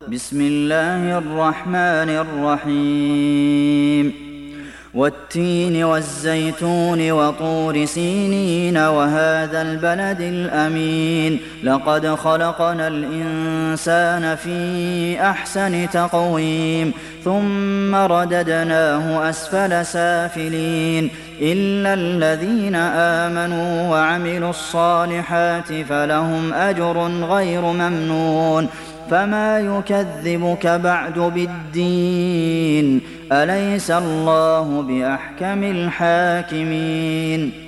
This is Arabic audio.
بسم الله الرحمن الرحيم والتين والزيتون وطور سينين وهذا البلد الأمين لقد خلقنا الإنسان في أحسن تقويم ثم رددناه أسفل سافلين إلا الذين آمنوا وعملوا الصالحات فلهم أجر غير ممنون فما يكذبك بعد بالدين أليس الله بأحكم الحاكمين